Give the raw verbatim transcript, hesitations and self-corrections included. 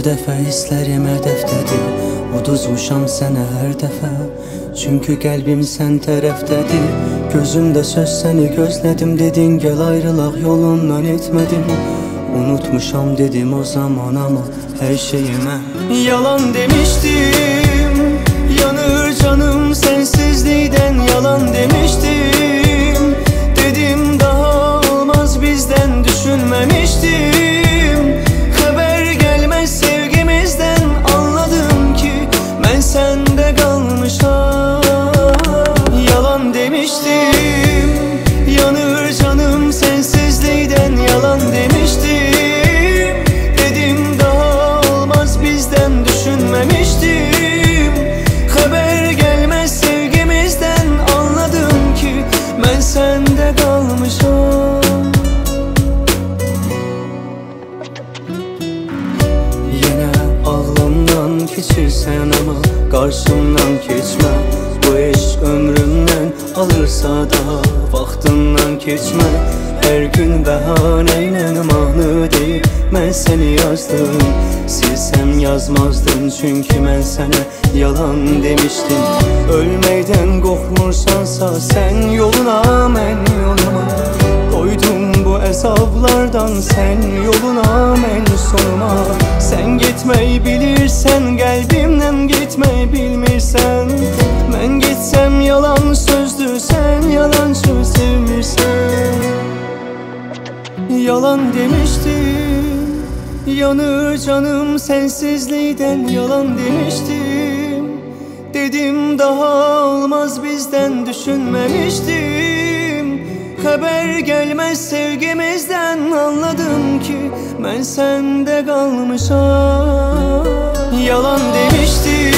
dəfə hisslərim hədəfdədir, uduzmuşam sənə hər dəfə. Çünki qəlbim sən tərəfdədir, gözümdə söz səni gözlədim. Dedin gəl ayrılaq yolundan etmədim, unutmuşam dedim o zaman ama hər şeyimə yalan demiştim. Yanır canım sensizlikdən, yalan demiştim. Dedim daha olmaz bizden, düşünmemiştim. Haber gelmez sevgimizden, anladım ki ben sende kalmışam. Yalan demiştim. Yanır canım sensizlikten, yalan demiştim. Dedim daha olmaz bizden, düşünmemiştim. Haber gelmez sevgimizden, anladım ki ben sende kalmışam. Keçirsən ama karşımdan keçmə. Bu eşq ömrümdən alırsa da vaxtından keçmə. Hər gün bəhanə ilə mahnı deyib mən səni yazdım. Silsəm yazmazdım çünki mən sənə yalan demişdim. Ölməkdən qorxmursansa sən yoluna, mən yoluma. Doydum bu əzablardan, sən yoluna, mən sonuma. Sen gitmeyi bilirsen, qəlbimdən gitmeyi bilmirsən. Mən gitsem yalan sözdür, sen yalan söz sevmirsən. Yalan demiştim. Yanır canım sensizlikdən, yalan demiştim. Dedim daha olmaz bizden, düşünmemiştim. Haber gelmez sevgimizden, anladım ki ben sende kalmışam. Yalan demiştim.